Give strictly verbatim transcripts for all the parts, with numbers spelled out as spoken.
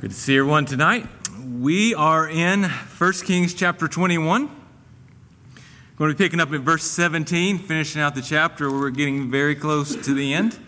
Good to see everyone tonight. We are in First Kings chapter twenty-one. We're going to be picking up at verse seventeen, finishing out the chapter where we're getting very close to the end.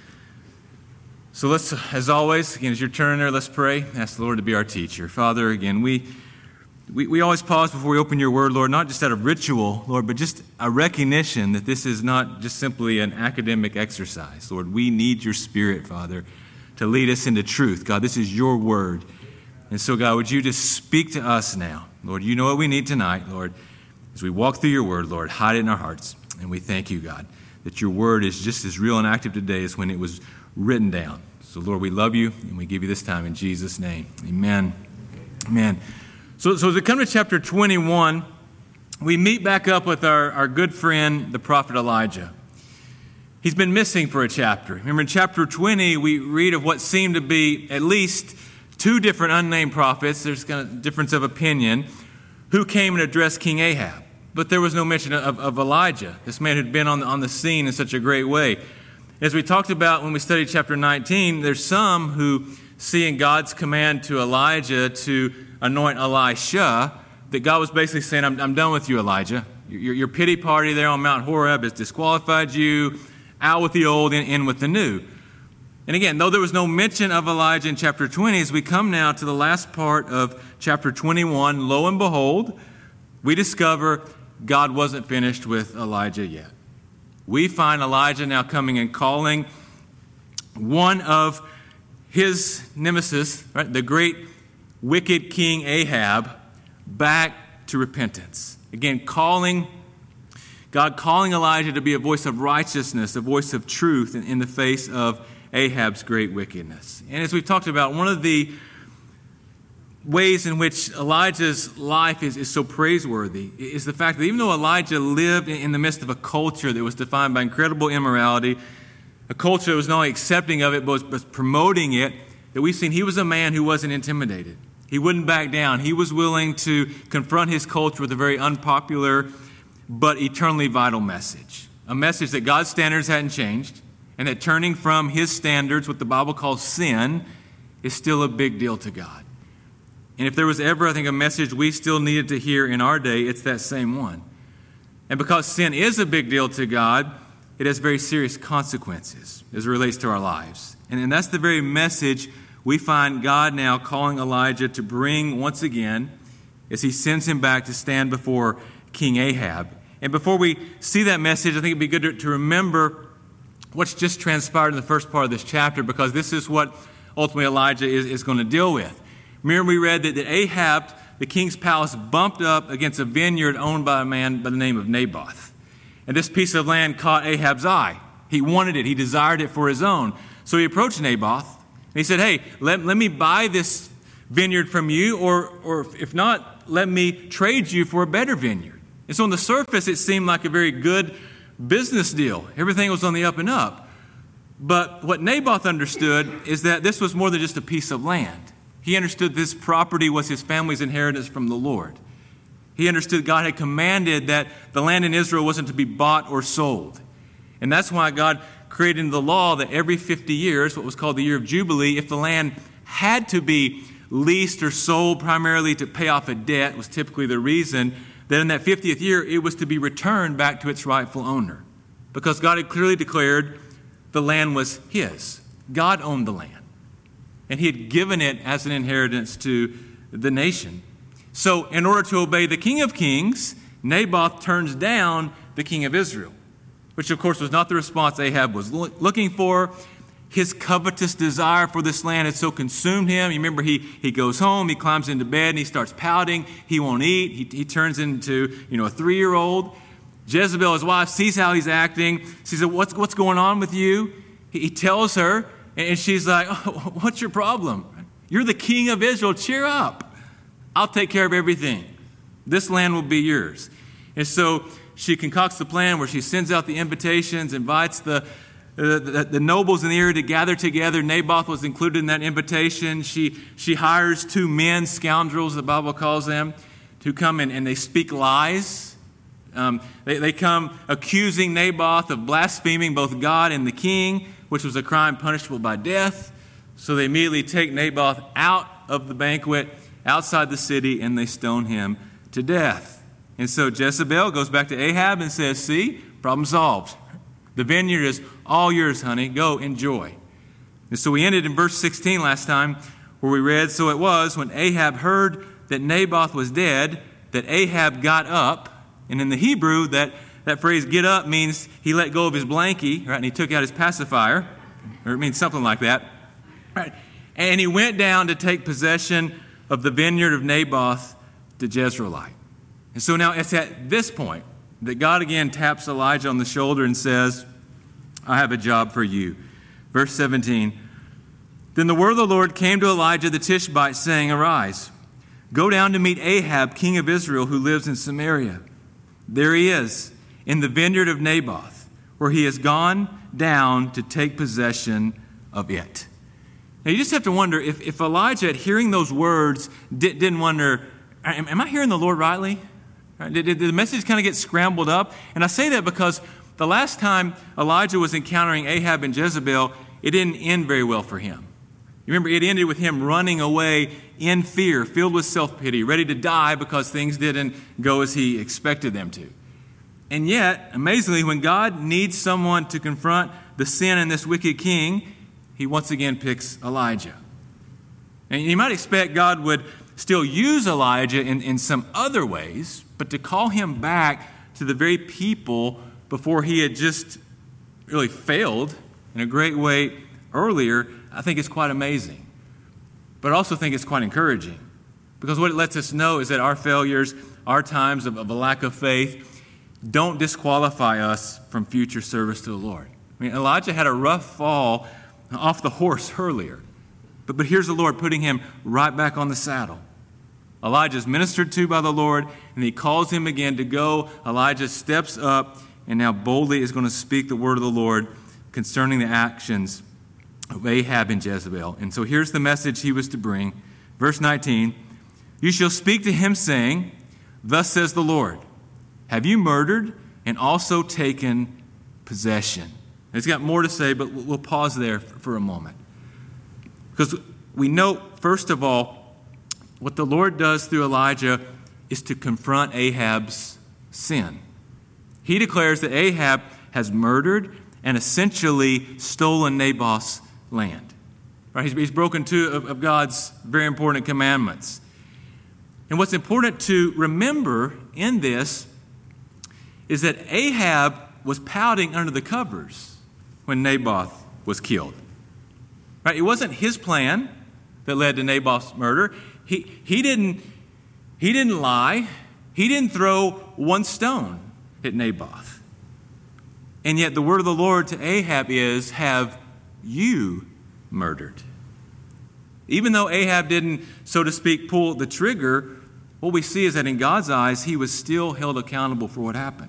So let's, as always, again, as you're turning there, let's pray. Ask the Lord to be our teacher. Father, again, we, we, we always pause before we open your word, Lord, not just out of ritual, Lord, but just a recognition that this is not just simply an academic exercise. Lord, we need your Spirit, Father, to lead us into truth. God, this is your word. And so, God, would you just speak to us now? Lord, you know what we need tonight, Lord. As we walk through your word, Lord, hide it in our hearts. And we thank you, God, that your word is just as real and active today as when it was written down. So, Lord, we love you, and we give you this time in Jesus' name. Amen. Amen. So, so as we come to chapter twenty-one, we meet back up with our, our good friend, the prophet Elijah. He's been missing for a chapter. Remember, in chapter twenty, we read of what seemed to be at least two different unnamed prophets. There's kind of difference of opinion, who came and addressed King Ahab. But there was no mention of, of Elijah, this man who'd been on the, on the scene in such a great way. As we talked about when we studied chapter nineteen, there's some who see in God's command to Elijah to anoint Elisha, that God was basically saying, I'm, I'm done with you, Elijah. Your, your pity party there on Mount Horeb has disqualified you. Out with the old and in with the new. And again, though there was no mention of Elijah in chapter twenty, as we come now to the last part of chapter twenty-one, lo and behold, we discover God wasn't finished with Elijah yet. We find Elijah now coming and calling one of his nemesis, right, the great wicked King Ahab, back to repentance. Again, calling God calling Elijah to be a voice of righteousness, a voice of truth in, in the face of Ahab's great wickedness. And as we've talked about, one of the ways in which Elijah's life is, is so praiseworthy is the fact that even though Elijah lived in, in the midst of a culture that was defined by incredible immorality, a culture that was not only accepting of it, but was, was promoting it, that we've seen he was a man who wasn't intimidated. He wouldn't back down. He was willing to confront his culture with a very unpopular but eternally vital message. A message that God's standards hadn't changed, and that turning from his standards, what the Bible calls sin, is still a big deal to God. And if there was ever, I think, a message we still needed to hear in our day, it's that same one. And because sin is a big deal to God, it has very serious consequences as it relates to our lives. And, and that's the very message we find God now calling Elijah to bring once again as he sends him back to stand before King Ahab. And before we see that message, I think it'd be good to, to remember what's just transpired in the first part of this chapter, because this is what ultimately Elijah is, is going to deal with. Remember, we read that, that Ahab, the king's palace, bumped up against a vineyard owned by a man by the name of Naboth. And this piece of land caught Ahab's eye. He wanted it. He desired it for his own. So he approached Naboth, and he said, hey, let, let me buy this vineyard from you, or, or if not, let me trade you for a better vineyard. And so on the surface, it seemed like a very good business deal. Everything was on the up and up. But what Naboth understood is that this was more than just a piece of land. He understood this property was his family's inheritance from the Lord. He understood God had commanded that the land in Israel wasn't to be bought or sold. And that's why God created in the law that every fifty years, what was called the year of Jubilee, if the land had to be leased or sold primarily to pay off a debt, was typically the reason, that in that fiftieth year, it was to be returned back to its rightful owner. Because God had clearly declared the land was his. God owned the land. And he had given it as an inheritance to the nation. So in order to obey the King of Kings, Naboth turns down the king of Israel, which of course was not the response Ahab was lo- looking for. His covetous desire for this land had so consumed him. You remember, he, he goes home, he climbs into bed, and he starts pouting. He won't eat. He, he turns into, you know, a three-year-old. Jezebel, his wife, sees how he's acting. She says, what's, what's going on with you? He, he tells her, and she's like, oh, what's your problem? You're the king of Israel. Cheer up. I'll take care of everything. This land will be yours. And so she concocts the plan where she sends out the invitations, invites the The, the, the nobles in the area to gather together. Naboth was included in that invitation. She she hires two men, scoundrels, the Bible calls them, to come in and they speak lies. Um, they, they come accusing Naboth of blaspheming both God and the king, which was a crime punishable by death. So they immediately take Naboth out of the banquet, outside the city, and they stone him to death. And so Jezebel goes back to Ahab and says, see, problem solved. The vineyard is all yours, honey. Go enjoy. And so we ended in verse sixteen last time where we read, so it was when Ahab heard that Naboth was dead, that Ahab got up. And in the Hebrew, that, that phrase get up means he let go of his blankie, right? And he took out his pacifier, or it means something like that. Right? And he went down to take possession of the vineyard of Naboth the Jezreelite. And so now it's at this point that God again taps Elijah on the shoulder and says, I have a job for you. Verse seventeen, then the word of the Lord came to Elijah the Tishbite, saying, arise, go down to meet Ahab, king of Israel, who lives in Samaria. There he is, in the vineyard of Naboth, where he has gone down to take possession of it. Now you just have to wonder if, if Elijah, at hearing those words, did, didn't wonder, am, am I hearing the Lord rightly? Right? Did, did the message kind of get scrambled up? And I say that because the last time Elijah was encountering Ahab and Jezebel, it didn't end very well for him. You remember, it ended with him running away in fear, filled with self-pity, ready to die because things didn't go as he expected them to. And yet, amazingly, when God needs someone to confront the sin in this wicked king, he once again picks Elijah. And you might expect God would still use Elijah in, in some other ways, but to call him back to the very people before he had just really failed in a great way earlier, I think it's quite amazing. But I also think it's quite encouraging, because what it lets us know is that our failures, our times of, of a lack of faith, don't disqualify us from future service to the Lord. I mean, Elijah had a rough fall off the horse earlier, but, but here's the Lord putting him right back on the saddle. Elijah's ministered to by the Lord, and he calls him again to go. Elijah steps up and now boldly is going to speak the word of the Lord concerning the actions of Ahab and Jezebel. And so here's the message he was to bring. Verse nineteen, you shall speak to him, saying, thus says the Lord, have you murdered and also taken possession? And it's got more to say, but we'll pause there for a moment. Because we note, first of all, what the Lord does through Elijah is to confront Ahab's sin. He declares that Ahab has murdered and essentially stolen Naboth's land. Right? He's, he's broken two of, of God's very important commandments. And what's important to remember in this is that Ahab was pouting under the covers when Naboth was killed. Right? It wasn't his plan that led to Naboth's murder. He, he, didn't, he didn't lie. He didn't throw one stone at Naboth. And yet the word of the Lord to Ahab is, have you murdered? Even though Ahab didn't, so to speak, pull the trigger, what we see is that in God's eyes, he was still held accountable for what happened.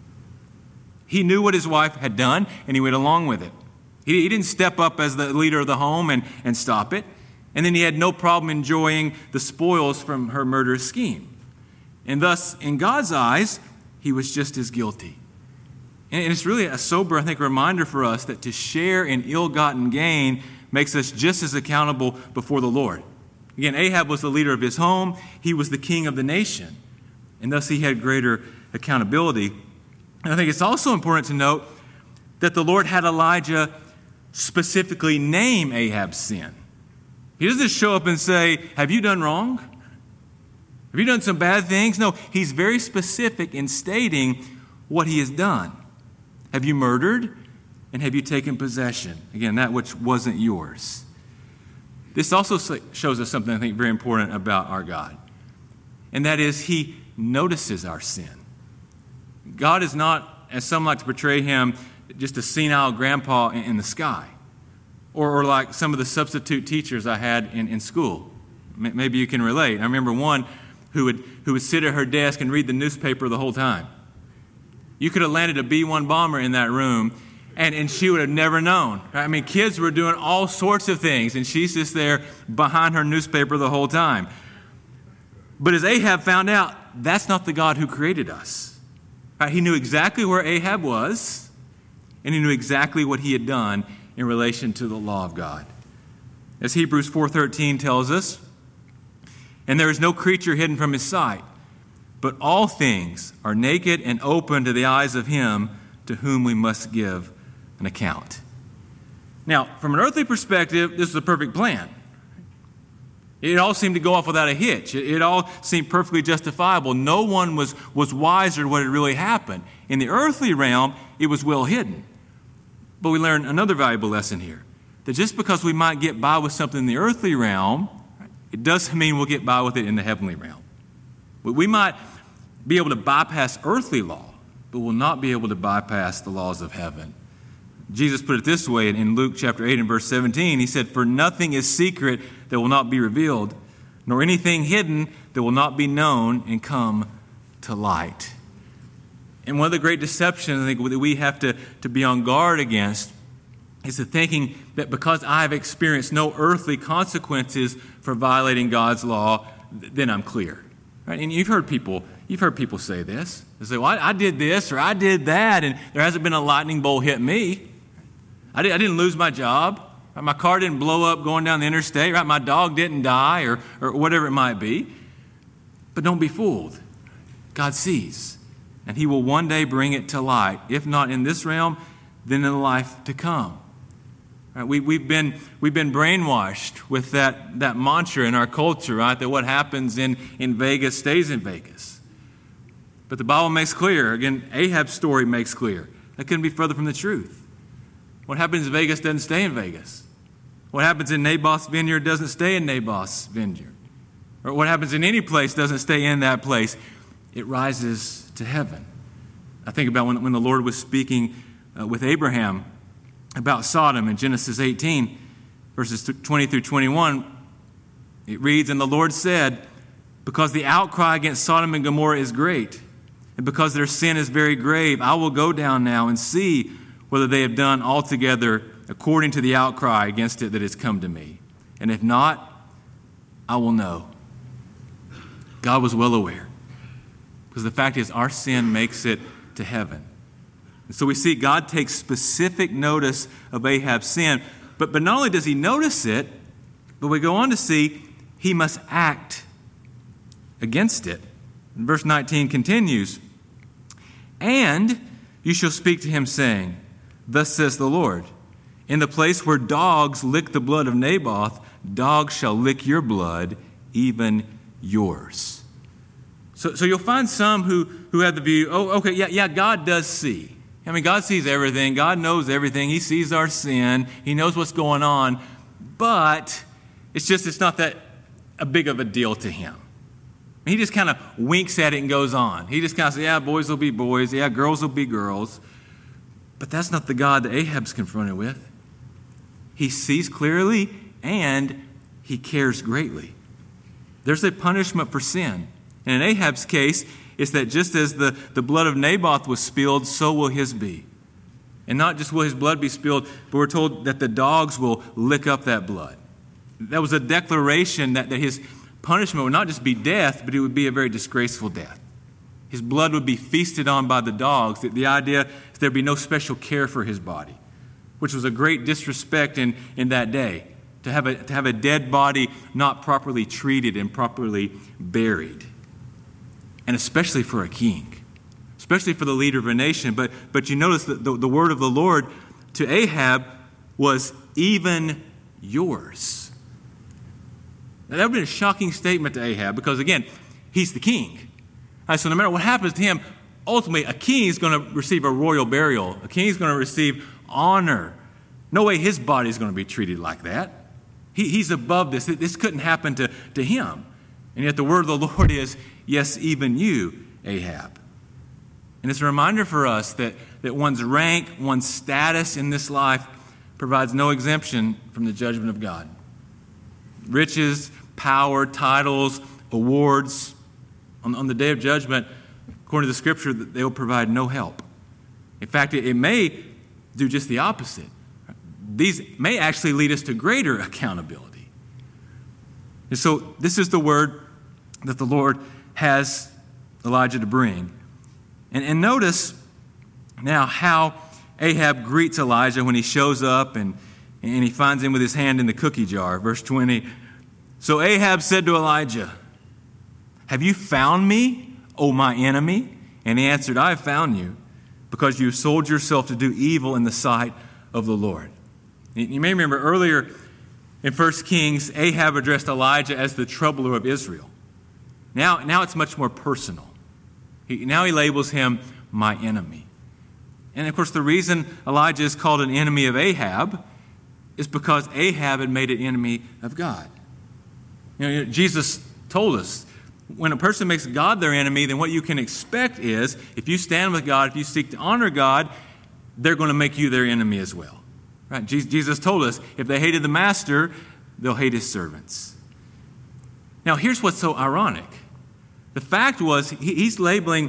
He knew what his wife had done, and he went along with it. He, he didn't step up as the leader of the home and, and stop it. And then he had no problem enjoying the spoils from her murderous scheme. And thus, in God's eyes, he was just as guilty. And it's really a sober, I think, reminder for us that to share in ill-gotten gain makes us just as accountable before the Lord. Again, Ahab was the leader of his home. He was the king of the nation. And thus he had greater accountability. And I think it's also important to note that the Lord had Elijah specifically name Ahab's sin. He doesn't just show up and say, have you done wrong? Have you done some bad things? No, he's very specific in stating what he has done. Have you murdered? And have you taken possession? Again, that which wasn't yours. This also shows us something I think very important about our God. And that is, he notices our sin. God is not, as some like to portray him, just a senile grandpa in the sky. Or, or like some of the substitute teachers I had in, in school. Maybe you can relate. I remember one who would, who would sit at her desk and read the newspaper the whole time. You could have landed a B one bomber in that room, and, and she would have never known. I mean, kids were doing all sorts of things, and she's just there behind her newspaper the whole time. But as Ahab found out, that's not the God who created us. Right? He knew exactly where Ahab was, and he knew exactly what he had done in relation to the law of God. As Hebrews four thirteen tells us, and there is no creature hidden from his sight. But all things are naked and open to the eyes of him to whom we must give an account. Now, from an earthly perspective, this is a perfect plan. It all seemed to go off without a hitch. It, it all seemed perfectly justifiable. No one was, was wiser to what had really happened. In the earthly realm, it was well hidden. But we learn another valuable lesson here, that just because we might get by with something in the earthly realm, it doesn't mean we'll get by with it in the heavenly realm. We might be able to bypass earthly law, but will not be able to bypass the laws of heaven. Jesus put it this way in Luke chapter eight and verse seventeen. He said, "For nothing is secret that will not be revealed, nor anything hidden that will not be known and come to light." And one of the great deceptions I think that we have to, to be on guard against is the thinking that because I've experienced no earthly consequences for violating God's law, then I'm clear. Right? And you've heard people, you've heard people say this. They say, "Well, I, I did this or I did that, and there hasn't been a lightning bolt hit me. I, did, I didn't lose my job. Right? My car didn't blow up going down the interstate. Right? My dog didn't die, or or whatever it might be." But don't be fooled. God sees, and He will one day bring it to light. If not in this realm, then in the life to come. Right, we, we've been we've been brainwashed with that, that mantra in our culture, right? That what happens in, in Vegas stays in Vegas. But the Bible makes clear, again, Ahab's story makes clear, that couldn't be further from the truth. What happens in Vegas doesn't stay in Vegas. What happens in Naboth's vineyard doesn't stay in Naboth's vineyard. Or what happens in any place doesn't stay in that place. It rises to heaven. I think about when, when the Lord was speaking uh, with Abraham about Sodom in Genesis eighteen, verses twenty through twenty-one. It reads, "And the Lord said, because the outcry against Sodom and Gomorrah is great, and because their sin is very grave, I will go down now and see whether they have done altogether according to the outcry against it that has come to me. And if not, I will know." God was well aware, because the fact is our sin makes it to heaven. And so we see God takes specific notice of Ahab's sin, but, but not only does he notice it, but we go on to see he must act against it. And verse nineteen continues, "And you shall speak to him, saying, Thus says the Lord, in the place where dogs lick the blood of Naboth, dogs shall lick your blood, even yours." So, so you'll find some who, who have the view, oh, okay, yeah, yeah, God does see. I mean, God sees everything. God knows everything. He sees our sin. He knows what's going on. But it's just, it's not that a big of a deal to him. He just kind of winks at it and goes on. He just kind of says, yeah, boys will be boys. Yeah, girls will be girls. But that's not the God that Ahab's confronted with. He sees clearly and he cares greatly. There's a punishment for sin. And in Ahab's case, it's that just as the, the blood of Naboth was spilled, so will his be. And not just will his blood be spilled, but we're told that the dogs will lick up that blood. That was a declaration that, that his punishment would not just be death, but it would be a very disgraceful death. His blood would be feasted on by the dogs. The, the idea is there'd be no special care for his body, which was a great disrespect in, in that day, to have, a, to have a dead body not properly treated and properly buried. And especially for a king, especially for the leader of a nation. But, but you notice that the, the word of the Lord to Ahab was, even yours. Now, that would have been a shocking statement to Ahab because, again, he's the king. Right, so no matter what happens to him, ultimately a king is going to receive a royal burial. A king is going to receive honor. No way his body is going to be treated like that. He, he's above this. This couldn't happen to, to him. And yet the word of the Lord is, yes, even you, Ahab. And it's a reminder for us that, that one's rank, one's status in this life provides no exemption from the judgment of God. Riches, power, titles, awards, on, on the day of judgment, according to the Scripture, they will provide no help. In fact, it, it may do just the opposite. These may actually lead us to greater accountability. And so this is the word that the Lord has Elijah to bring. And, and notice now how Ahab greets Elijah when he shows up and, and he finds him with his hand in the cookie jar. Verse twenty, so Ahab said to Elijah, Have you found me, O my enemy? And he answered, I have found you, because you sold yourself to do evil in the sight of the Lord. You may remember earlier in First Kings, Ahab addressed Elijah as the troubler of Israel. Now, now it's much more personal. He, now he labels him my enemy. And of course, the reason Elijah is called an enemy of Ahab is because Ahab had made an enemy of God. You know, Jesus told us, when a person makes God their enemy, then what you can expect is, if you stand with God, if you seek to honor God, they're going to make you their enemy as well. Right? Jesus told us, if they hated the master, they'll hate his servants. Now, here's what's so ironic. The fact was, he's labeling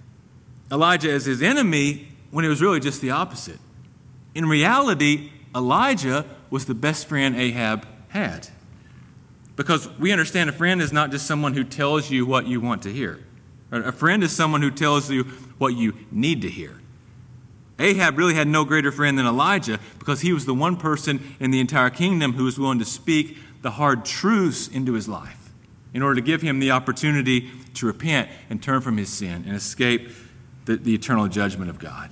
Elijah as his enemy when it was really just the opposite. In reality, Elijah was the best friend Ahab had. Because we understand a friend is not just someone who tells you what you want to hear. A friend is someone who tells you what you need to hear. Ahab really had no greater friend than Elijah because he was the one person in the entire kingdom who was willing to speak the hard truths into his life in order to give him the opportunity to repent and turn from his sin and escape the, the eternal judgment of God.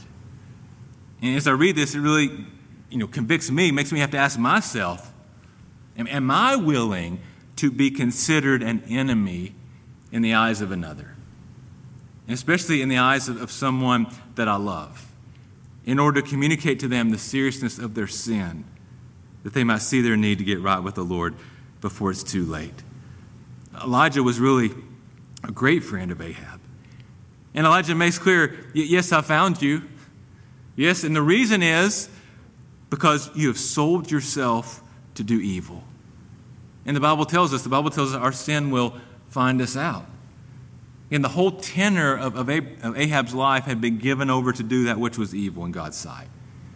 And as I read this, it really you know, convicts me, makes me have to ask myself, am, am I willing to be considered an enemy in the eyes of another, and especially in the eyes of, of someone that I love, in order to communicate to them the seriousness of their sin, that they might see their need to get right with the Lord before it's too late. Elijah was really a great friend of Ahab. And Elijah makes clear, yes, I found you. Yes, and the reason is because you have sold yourself to do evil. And the Bible tells us, the Bible tells us our sin will find us out. And the whole tenor of, of Ahab's life had been given over to do that which was evil in God's sight.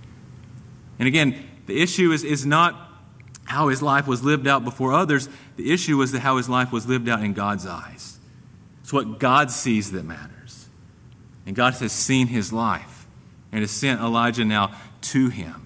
And again, the issue is, is not how his life was lived out before others. The issue was how his life was lived out in God's eyes. It's what God sees that matters. And God has seen his life and has sent Elijah now to him.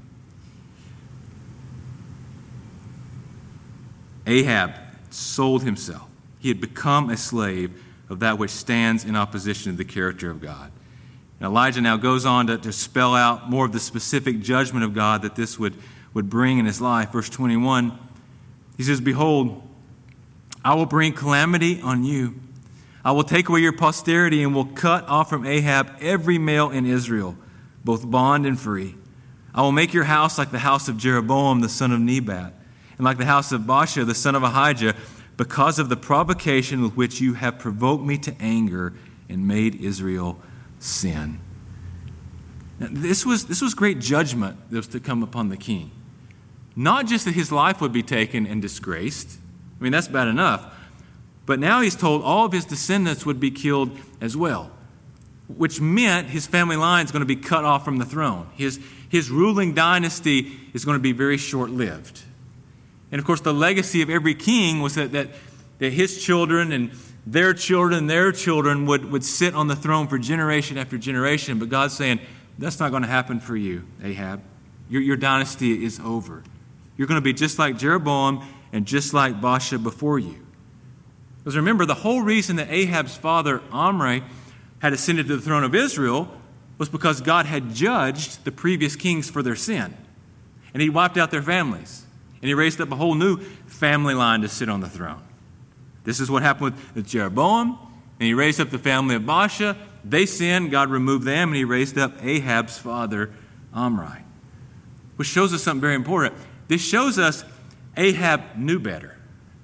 Ahab sold himself. He had become a slave of that which stands in opposition to the character of God. And Elijah now goes on to, to spell out more of the specific judgment of God that this would, would bring in his life. Verse twenty-one, he says, Behold, I will bring calamity on you. I will take away your posterity and will cut off from Ahab every male in Israel, both bond and free. I will make your house like the house of Jeroboam, the son of Nebat, and like the house of Baasha, the son of Ahijah, because of the provocation with which you have provoked me to anger and made Israel sin. Now, this was, this was great judgment that was to come upon the king. Not just that his life would be taken and disgraced. I mean, that's bad enough. But now he's told all of his descendants would be killed as well, which meant his family line is going to be cut off from the throne. His, his ruling dynasty is going to be very short-lived. And of course, the legacy of every king was that, that, that his children and their children and their children would, would sit on the throne for generation after generation. But God's saying, that's not going to happen for you, Ahab. Your, your dynasty is over. You're going to be just like Jeroboam and just like Baasha before you. Because remember, the whole reason that Ahab's father, Omri, had ascended to the throne of Israel was because God had judged the previous kings for their sin. And he wiped out their families. And he raised up a whole new family line to sit on the throne. This is what happened with, with Jeroboam. And he raised up the family of Baasha. They sinned. God removed them. And he raised up Ahab's father, Omri. Which shows us something very important. This shows us Ahab knew better.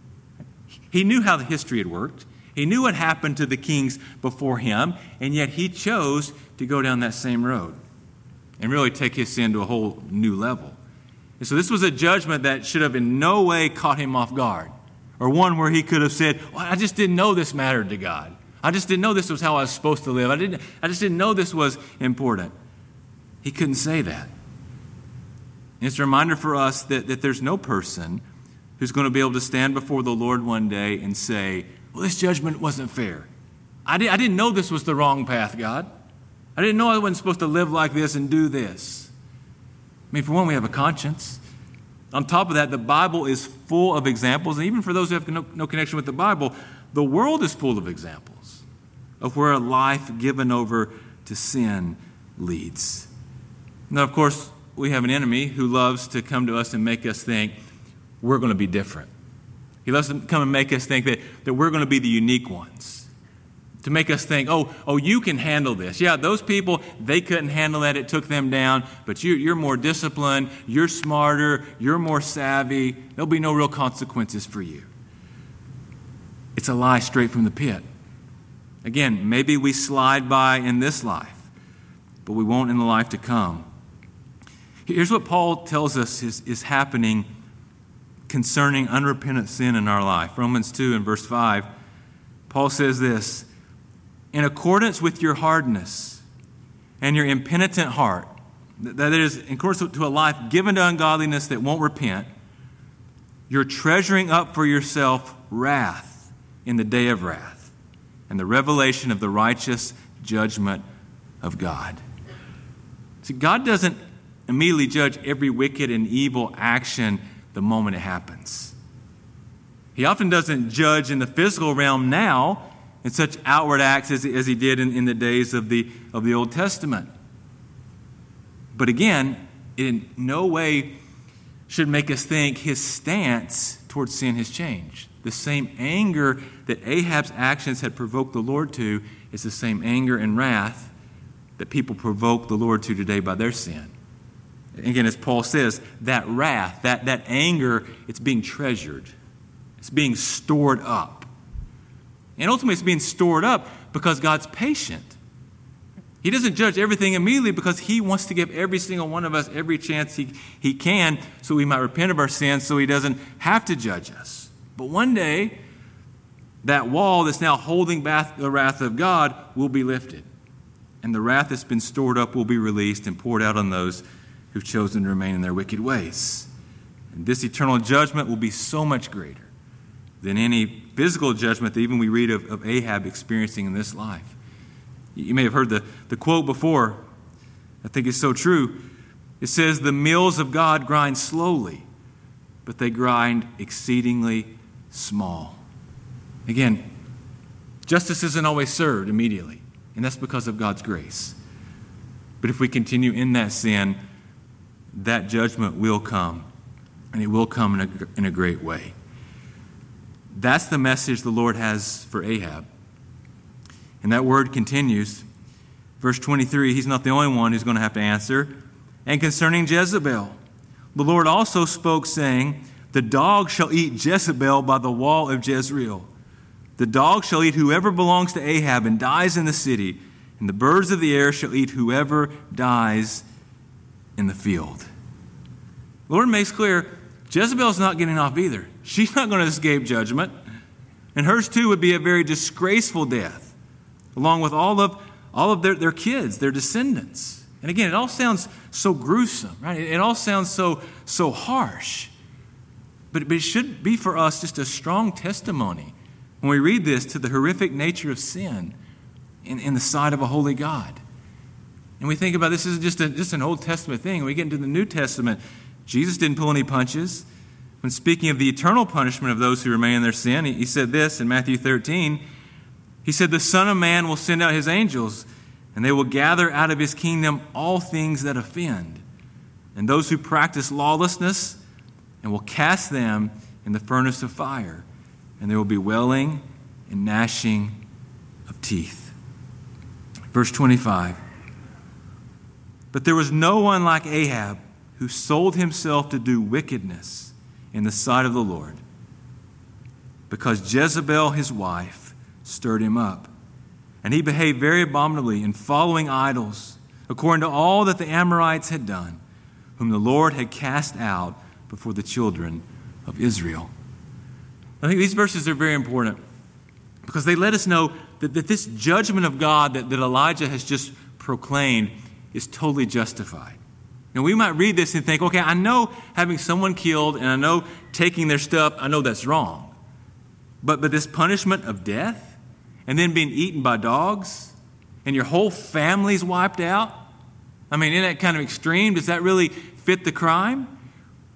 He knew how the history had worked. He knew what happened to the kings before him. And yet he chose to go down that same road and really take his sin to a whole new level. And so this was a judgment that should have in no way caught him off guard, or one where he could have said, well, I just didn't know this mattered to God. I just didn't know this was how I was supposed to live. I didn't. I just didn't know this was important. He couldn't say that. And it's a reminder for us that, that there's no person who's going to be able to stand before the Lord one day and say, well, this judgment wasn't fair. I, did, I didn't know this was the wrong path, God. I didn't know I wasn't supposed to live like this and do this. I mean, for one, we have a conscience. On top of that, the Bible is full of examples, and even for those who have no, no connection with the Bible, the world is full of examples of where a life given over to sin leads. Now, of course, we have an enemy who loves to come to us and make us think we're going to be different. He loves to come and make us think that, that we're going to be the unique ones. To make us think, oh, oh, you can handle this. Yeah, those people, they couldn't handle that. It took them down. But you, you're more disciplined. You're smarter. You're more savvy. There'll be no real consequences for you. It's a lie straight from the pit. Again, maybe we slide by in this life, but we won't in the life to come. Here's what Paul tells us is, is happening concerning unrepentant sin in our life. Romans two and verse five, Paul says this, in accordance with your hardness and your impenitent heart, that is, in accordance to a life given to ungodliness that won't repent, you're treasuring up for yourself wrath in the day of wrath and the revelation of the righteous judgment of God. See, God doesn't immediately judge every wicked and evil action the moment it happens. He often doesn't judge in the physical realm now in such outward acts as, as he did in, in the days of the, of the Old Testament. But again, it in no way should make us think his stance towards sin has changed. The same anger that Ahab's actions had provoked the Lord to is the same anger and wrath that people provoke the Lord to today by their sin. Again, as Paul says, that wrath, that, that anger, it's being treasured. It's being stored up. And ultimately it's being stored up because God's patient. He doesn't judge everything immediately because he wants to give every single one of us every chance he, he can so we might repent of our sins so he doesn't have to judge us. But one day, that wall that's now holding back the wrath of God will be lifted. And the wrath that's been stored up will be released and poured out on those who've chosen to remain in their wicked ways. And this eternal judgment will be so much greater than any physical judgment that even we read of, of Ahab experiencing in this life. You may have heard the, the quote before. I think it's so true. It says, the mills of God grind slowly, but they grind exceedingly small. Again, justice isn't always served immediately, and that's because of God's grace. But if we continue in that sin, that judgment will come, and it will come in a, in a great way. That's the message the Lord has for Ahab. And that word continues. Verse twenty-three, he's not the only one who's going to have to answer. And concerning Jezebel, the Lord also spoke, saying, the dog shall eat Jezebel by the wall of Jezreel. The dog shall eat whoever belongs to Ahab and dies in the city, and the birds of the air shall eat whoever dies in the field. The Lord makes clear, Jezebel's not getting off either. She's not going to escape judgment. And hers too would be a very disgraceful death, along with all of all of their, their kids, their descendants. And again, it all sounds so gruesome, right? It, it all sounds so, so harsh. But, but it should be for us just a strong testimony when we read this to the horrific nature of sin in, in the sight of a holy God. And we think about this is just, a, just an Old Testament thing. When we get into the New Testament, Jesus didn't pull any punches. When speaking of the eternal punishment of those who remain in their sin, he, he said this in Matthew thirteen. He said, the Son of Man will send out his angels, and they will gather out of his kingdom all things that offend, and those who practice lawlessness, and will cast them in the furnace of fire, and there will be wailing and gnashing of teeth. Verse twenty-five. But there was no one like Ahab who sold himself to do wickedness in the sight of the Lord, because Jezebel, his wife, stirred him up. And he behaved very abominably in following idols, according to all that the Amorites had done, whom the Lord had cast out before the children of Israel. I think these verses are very important because they let us know that, that this judgment of God that, that Elijah has just proclaimed is totally justified. Now, we might read this and think, okay, I know having someone killed and I know taking their stuff, I know that's wrong. But, but this punishment of death and then being eaten by dogs and your whole family's wiped out? I mean, in that kind of extreme, does that really fit the crime?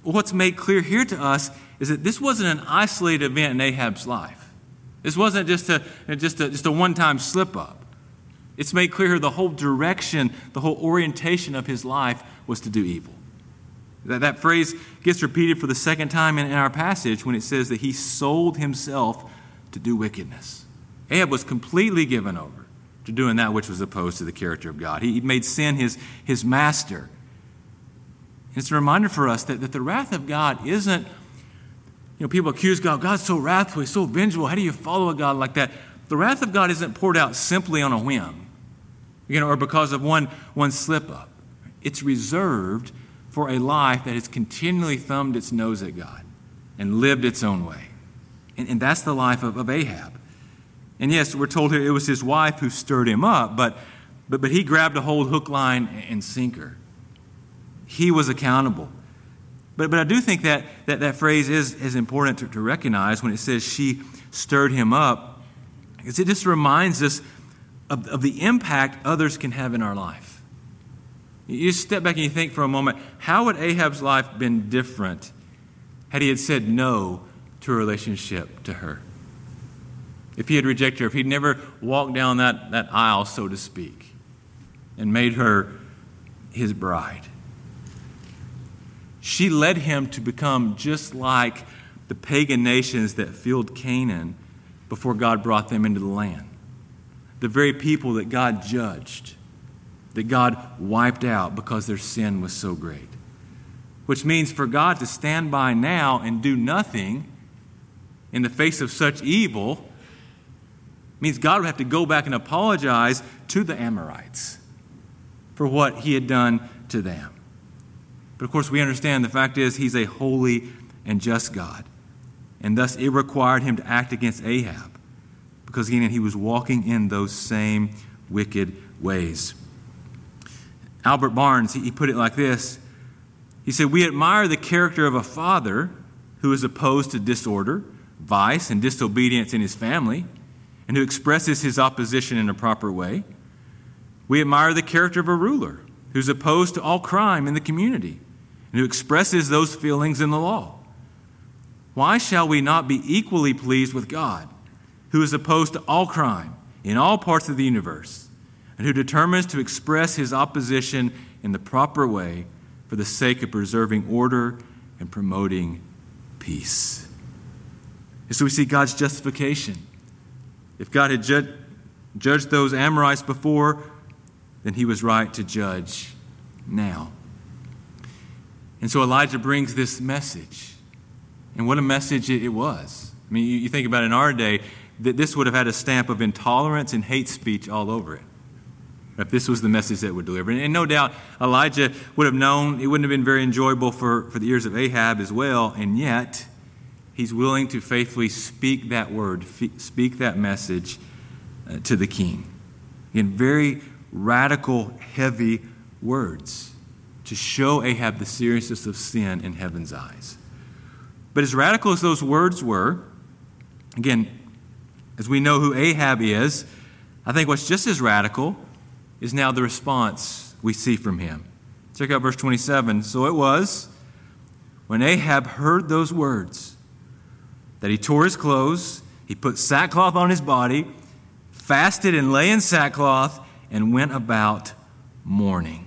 what's made clear here to us is that this wasn't an isolated event in Ahab's life. This wasn't just a, just a, just a one-time slip-up. It's made clear here the whole direction, the whole orientation of his life was to do evil. That, that phrase gets repeated for the second time in, in our passage when it says that he sold himself to do wickedness. Ahab was completely given over to doing that which was opposed to the character of God. He, he made sin his, his master. It's a reminder for us that, that the wrath of God isn't, you know, people accuse God, God's so wrathful, he's so vengeful. How do you follow a God like that? The wrath of God isn't poured out simply on a whim, you know, or because of one, one slip-up. It's reserved for a life that has continually thumbed its nose at God and lived its own way. And, and that's the life of, of Ahab. And yes, we're told here it was his wife who stirred him up, but, but, but he grabbed a hold hook, line, and sinker. He was accountable. But, but I do think that that, that phrase is, is important to, to recognize when it says she stirred him up, because it just reminds us of, of the impact others can have in our life. You just step back and you think for a moment, how would Ahab's life been different had he had said no to a relationship to her? If he had rejected her, if he'd never walked down that, that aisle, so to speak, and made her his bride. She led him to become just like the pagan nations that filled Canaan before God brought them into the land. The very people that God judged, that God wiped out because their sin was so great. Which means for God to stand by now and do nothing in the face of such evil means God would have to go back and apologize to the Amorites for what he had done to them. But of course we understand the fact is he's a holy and just God. And thus it required him to act against Ahab because again he was walking in those same wicked ways. Albert Barnes, he put it like this. He said, "We admire the character of a father who is opposed to disorder, vice, and disobedience in his family, and who expresses his opposition in a proper way. We admire the character of a ruler who's opposed to all crime in the community, and who expresses those feelings in the law. Why shall we not be equally pleased with God, who is opposed to all crime in all parts of the universe, and who determines to express his opposition in the proper way for the sake of preserving order and promoting peace?" And so we see God's justification. If God had ju- judged those Amorites before, then he was right to judge now. And so Elijah brings this message. And what a message it was. I mean, you, you think about it in our day, that this would have had a stamp of intolerance and hate speech all over it, if this was the message that would deliver. And no doubt Elijah would have known it wouldn't have been very enjoyable for, for the ears of Ahab as well, and yet he's willing to faithfully speak that word, speak that message uh, to the king. In very radical, heavy words to show Ahab the seriousness of sin in heaven's eyes. But as radical as those words were, again, as we know who Ahab is, I think what's just as radical is now the response we see from him. Check out verse twenty-seven. "So it was, when Ahab heard those words, that he tore his clothes, he put sackcloth on his body, fasted and lay in sackcloth, and went about mourning."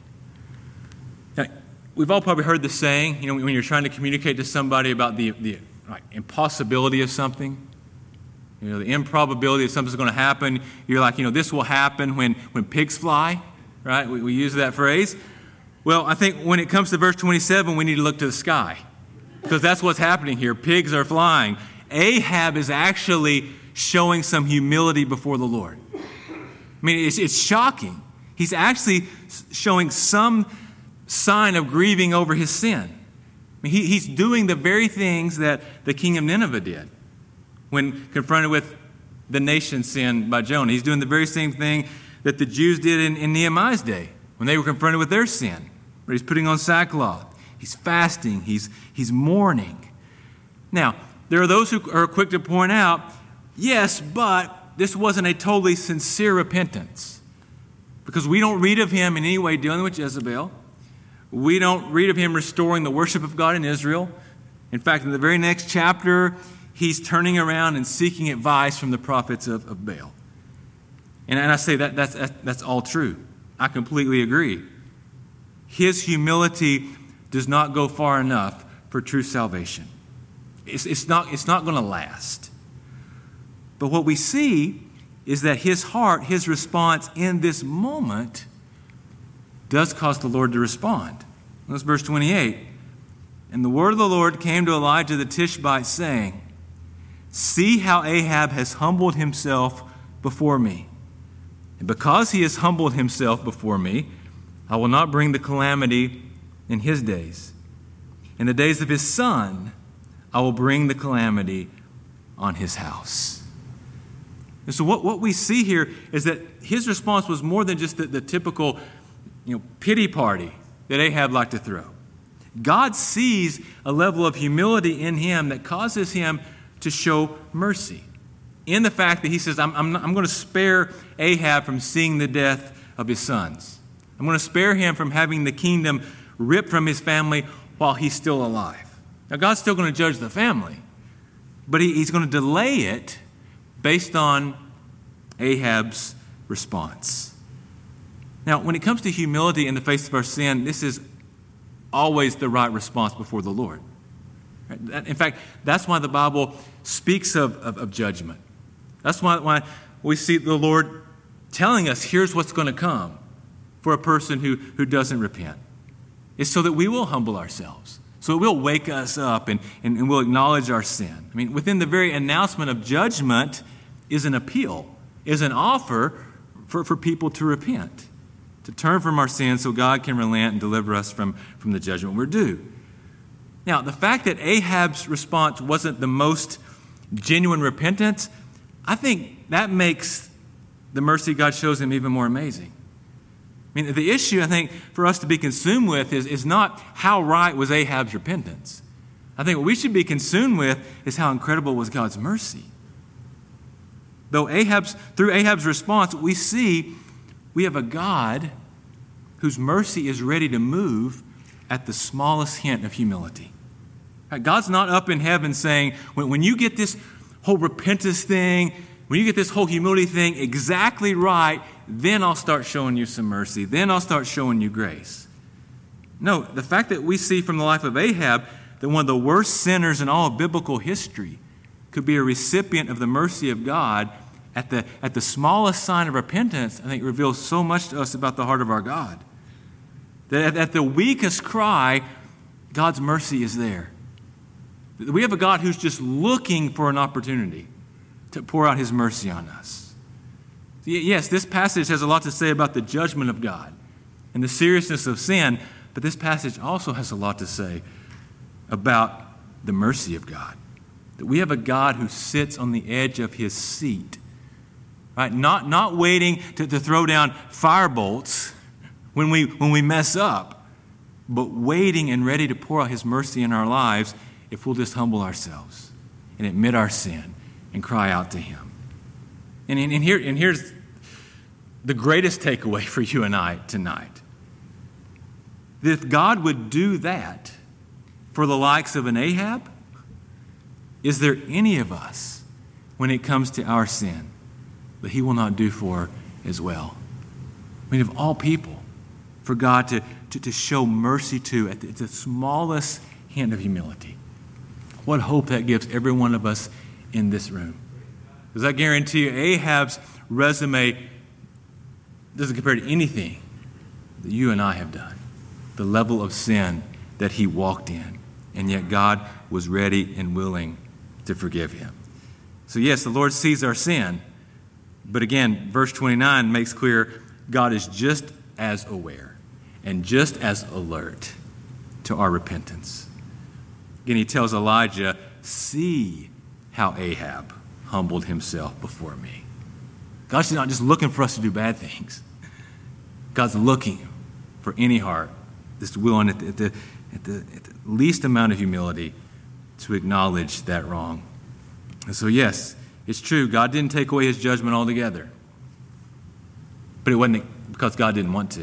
Now, we've all probably heard the saying, you know, when you're trying to communicate to somebody about the, the like, impossibility of something, you know, the improbability that something's going to happen. You're like, you know, this will happen when, when pigs fly, right? We, we use that phrase. Well, I think when it comes to verse twenty-seven, we need to look to the sky because that's what's happening here. Pigs are flying. Ahab is actually showing some humility before the Lord. I mean, it's, it's shocking. He's actually showing some sign of grieving over his sin. I mean, he, he's doing the very things that the king of Nineveh did when confronted with the nation's sin by Jonah. He's doing the very same thing that the Jews did in, in Nehemiah's day when they were confronted with their sin, where he's putting on sackcloth. He's fasting. He's, he's mourning. Now, there are those who are quick to point out, yes, but this wasn't a totally sincere repentance because we don't read of him in any way dealing with Jezebel. We don't read of him restoring the worship of God in Israel. In fact, in the very next chapter, he's turning around and seeking advice from the prophets of, of Baal. And, and I say that that's, that's all true. I completely agree. His humility does not go far enough for true salvation. It's, it's not, it's not going to last. But what we see is that his heart, his response in this moment does cause the Lord to respond. That's verse twenty-eight. And the word of the Lord came to Elijah the Tishbite, saying, see how Ahab has humbled himself before me. And because he has humbled himself before me, I will not bring the calamity in his days. In the days of his son, I will bring the calamity on his house. And so what, what we see here is that his response was more than just the, the typical you know, pity party that Ahab liked to throw. God sees a level of humility in him that causes him to show mercy. In the fact that he says, I'm, I'm, not, I'm going to spare Ahab from seeing the death of his sons. I'm going to spare him from having the kingdom ripped from his family while he's still alive. Now, God's still going to judge the family, but he, he's going to delay it based on Ahab's response. Now, when it comes to humility in the face of our sin, this is always the right response before the Lord. In fact, that's why the Bible speaks of, of, of judgment. That's why, why we see the Lord telling us, here's what's going to come for a person who, who doesn't repent. It's so that we will humble ourselves. So it will wake us up and, and, and we'll acknowledge our sin. I mean, within the very announcement of judgment is an appeal, is an offer for, for people to repent, to turn from our sins so God can relent and deliver us from, from the judgment we're due. Now, the fact that Ahab's response wasn't the most genuine repentance, I think that makes the mercy God shows him even more amazing. I mean, the issue, I think, for us to be consumed with is, is not how right was Ahab's repentance. I think what we should be consumed with is how incredible was God's mercy. Though Ahab's, through Ahab's response, we see we have a God whose mercy is ready to move at the smallest hint of humility. Right? God's not up in heaven saying, when, when you get this whole repentance thing, when you get this whole humility thing exactly right, then I'll start showing you some mercy. Then I'll start showing you grace. No, the fact that we see from the life of Ahab that one of the worst sinners in all of biblical history could be a recipient of the mercy of God at the, at the smallest sign of repentance, I think reveals so much to us about the heart of our God. That at, at the weakest cry, God's mercy is there. We have a God who's just looking for an opportunity to pour out his mercy on us. Yes, this passage has a lot to say about the judgment of God and the seriousness of sin, but this passage also has a lot to say about the mercy of God. That we have a God who sits on the edge of his seat, right? Not, not waiting to, to throw down fire bolts when we, when we mess up, but waiting and ready to pour out his mercy in our lives if we'll just humble ourselves and admit our sin and cry out to him. And, and, and, here, and here's the greatest takeaway for you and I tonight. That if God would do that for the likes of an Ahab, is there any of us, when it comes to our sin, that he will not do for as well? I mean, of all people, for God to, to, to show mercy to at the, at the smallest hint of humility. What hope that gives every one of us in this room. Because I guarantee you, Ahab's resume doesn't compare to anything that you and I have done. The level of sin that he walked in. And yet God was ready and willing to forgive him. So yes, the Lord sees our sin. But again, verse twenty-nine makes clear God is just as aware and just as alert to our repentance. Again, he tells Elijah, see how Ahab humbled himself before me. God's not just looking for us to do bad things. God's looking for any heart that's willing at the, at the, at the, at the least amount of humility to acknowledge that wrong. And so yes, it's true, God didn't take away his judgment altogether. But it wasn't because God didn't want to.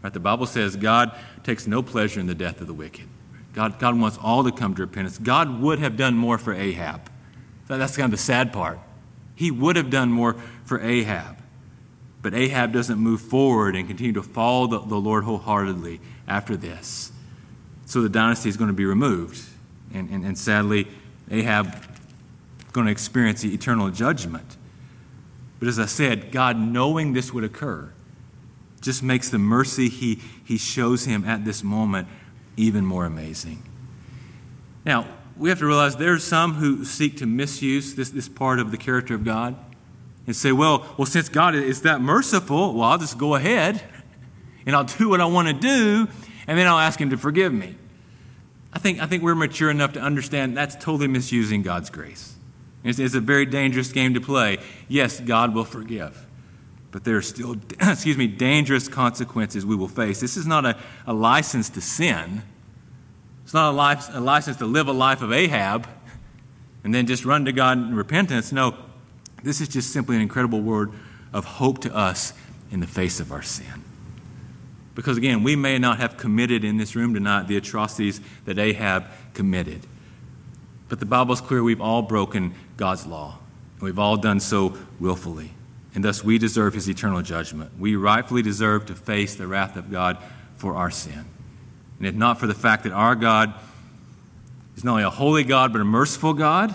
Right? The Bible says God takes no pleasure in the death of the wicked. God, God wants all to come to repentance. God would have done more for Ahab. So that's kind of the sad part. He would have done more for Ahab. But Ahab doesn't move forward and continue to follow the, the Lord wholeheartedly after this. So the dynasty is going to be removed. And, and, and sadly, Ahab is going to experience the eternal judgment. But as I said, God, knowing this would occur, just makes the mercy he, he shows him at this moment even more amazing. Now, we have to realize there are some who seek to misuse this, this part of the character of God and say, well, well, since God is that merciful, well, I'll just go ahead and I'll do what I want to do, and then I'll ask him to forgive me. I think, I think we're mature enough to understand that's totally misusing God's grace. It's, it's a very dangerous game to play. Yes, God will forgive, but there are still, excuse me, dangerous consequences we will face. This is not a, a license to sin. It's not a, life, a license to live a life of Ahab and then just run to God in repentance. No, this is just simply an incredible word of hope to us in the face of our sin. Because again, we may not have committed in this room tonight the atrocities that Ahab committed. But the Bible's clear we've all broken God's law. And we've all done so willfully. And thus we deserve his eternal judgment. We rightfully deserve to face the wrath of God for our sin. And if not for the fact that our God is not only a holy God, but a merciful God,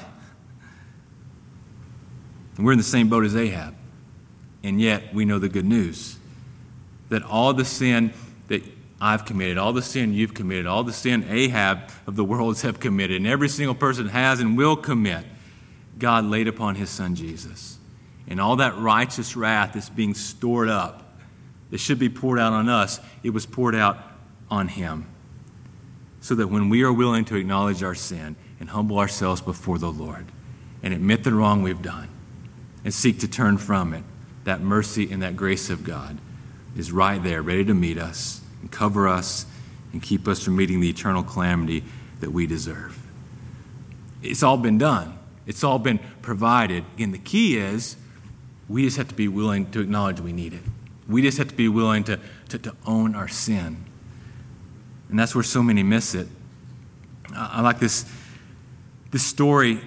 and we're in the same boat as Ahab. And yet we know the good news. That all the sin that I've committed, all the sin you've committed, all the sin Ahab of the worlds have committed, and every single person has and will commit, God laid upon his son Jesus. And all that righteous wrath that's being stored up, that should be poured out on us, it was poured out on him. So that when we are willing to acknowledge our sin and humble ourselves before the Lord and admit the wrong we've done and seek to turn from it, that mercy and that grace of God is right there, ready to meet us and cover us and keep us from meeting the eternal calamity that we deserve. It's all been done. It's all been provided. Again, the key is we just have to be willing to acknowledge we need it. We just have to be willing to, to, to own our sin. And that's where so many miss it. I, I like this, this story.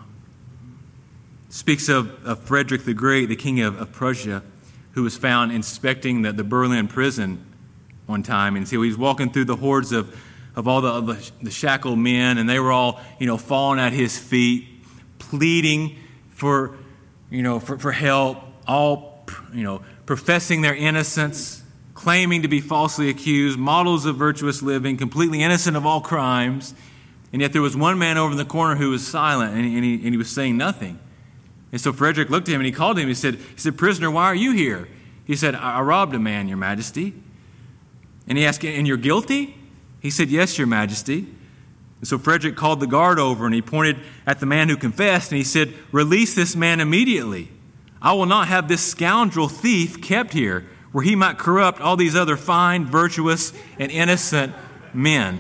Speaks of, of Frederick the Great, the king of, of Prussia, who was found inspecting the, the Berlin prison one time. And so he was walking through the hordes of, of all the, the, the shackled men, and they were all, you know, falling at his feet, pleading for, you know, for, for help, all, you know, professing their innocence, claiming to be falsely accused, models of virtuous living, completely innocent of all crimes. And yet there was one man over in the corner who was silent, and, and, he, and he was saying nothing. And so Frederick looked at him and he called him. He said, he said, "Prisoner, why are you here?" He said, I, I robbed a man, Your Majesty." And he asked, "And you're guilty?" He said, "Yes, Your Majesty." And so Frederick called the guard over and he pointed at the man who confessed and he said, "Release this man immediately. I will not have this scoundrel thief kept here where he might corrupt all these other fine, virtuous, and innocent men."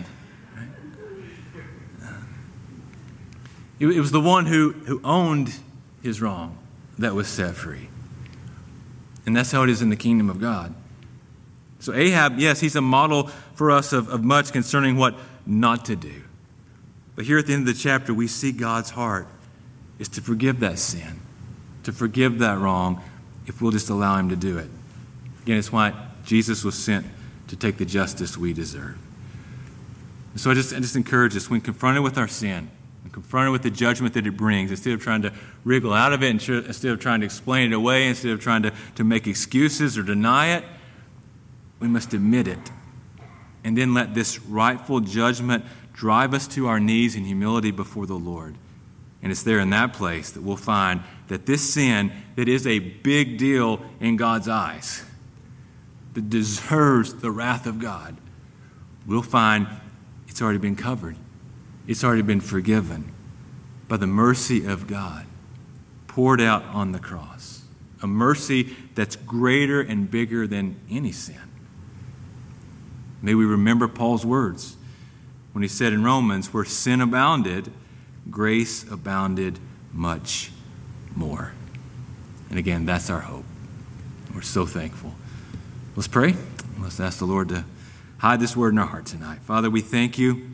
It, it was the one who, who owned his wrong that was set free. And that's how it is in the kingdom of God. So Ahab, yes, he's a model for us of, of much concerning what not to do. But here at the end of the chapter, we see God's heart is to forgive that sin, to forgive that wrong, if we'll just allow him to do it. Again, it's why Jesus was sent to take the justice we deserve. And so I just, I just encourage us, when confronted with our sin, and confronted with the judgment that it brings, instead of trying to wriggle out of it, instead of trying to explain it away, instead of trying to, to make excuses or deny it, we must admit it. And then let this rightful judgment drive us to our knees in humility before the Lord. And it's there in that place that we'll find that this sin that is a big deal in God's eyes, that deserves the wrath of God, we'll find it's already been covered. It's already been forgiven by the mercy of God poured out on the cross. A mercy that's greater and bigger than any sin. May we remember Paul's words when he said in Romans, where sin abounded, grace abounded much more. And again, that's our hope. We're so thankful. Let's pray, Let's ask the Lord to hide this word in our heart tonight. Father, we thank you,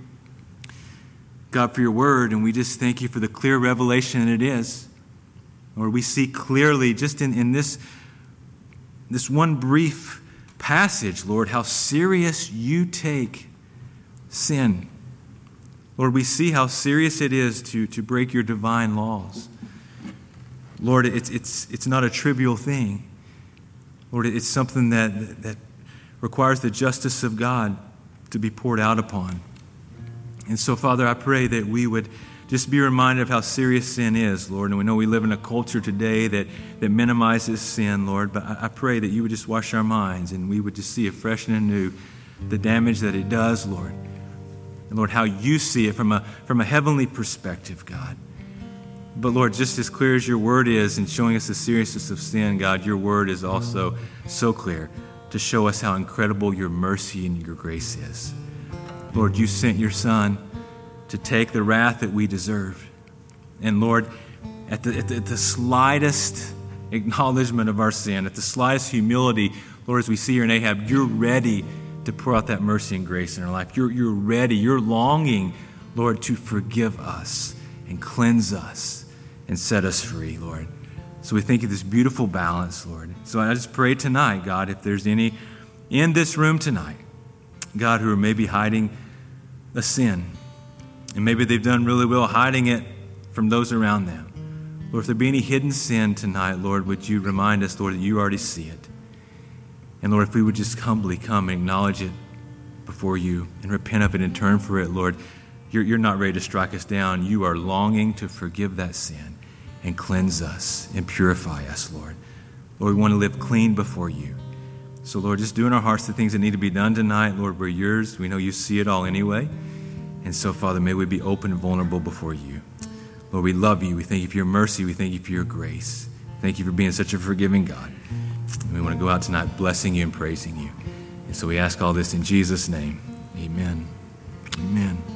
God, for your word, and we just thank you for the clear revelation it is. Lord, we see clearly just in, in this, this one brief passage, Lord, how serious you take sin. Lord, we see how serious it is to, to break your divine laws. Lord, it's, it's, it's not a trivial thing. Lord, it's something that, that requires the justice of God to be poured out upon. And so, Father, I pray that we would just be reminded of how serious sin is, Lord. And we know we live in a culture today that, that minimizes sin, Lord. But I, I pray that you would just wash our minds and we would just see afresh and anew the damage that it does, Lord. And, Lord, how you see it from a, from a heavenly perspective, God. But, Lord, just as clear as your word is in showing us the seriousness of sin, God, your word is also so clear to show us how incredible your mercy and your grace is. Lord, you sent your Son to take the wrath that we deserved. And Lord, at the, at the, at the slightest acknowledgement of our sin, at the slightest humility, Lord, as we see here in Ahab, you're ready to pour out that mercy and grace in our life. You're, you're ready, you're longing, Lord, to forgive us and cleanse us and set us free, Lord. So we think of this beautiful balance, Lord. So I just pray tonight, God, if there's any in this room tonight, God, who are maybe hiding a sin, and maybe they've done really well hiding it from those around them. Lord, if there be any hidden sin tonight, Lord, would you remind us, Lord, that you already see it. And Lord, if we would just humbly come and acknowledge it before you and repent of it and turn for it, Lord, you're, you're not ready to strike us down. You are longing to forgive that sin and cleanse us and purify us, Lord. Lord, we want to live clean before you. So, Lord, just do in our hearts the things that need to be done tonight. Lord, we're yours. We know you see it all anyway. And so, Father, may we be open and vulnerable before you. Lord, we love you. We thank you for your mercy. We thank you for your grace. Thank you for being such a forgiving God. And we want to go out tonight blessing you and praising you. And so we ask all this in Jesus' name. Amen. Amen.